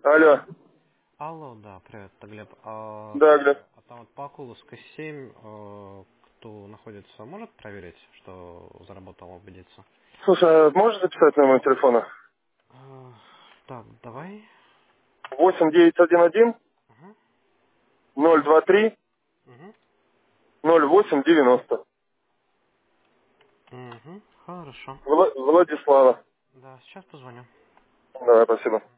Алло. Алло, да, привет, это Глеб. Да, Глеб. А там вот по Окуловской 7, кто находится, может проверить, что заработал, убедиться? Слушай, а можешь записать на мой телефон? Так, давай. 8911 Угу, 023 угу, 0890. угу, хорошо. Владислава. Да, сейчас позвоню. Да, спасибо.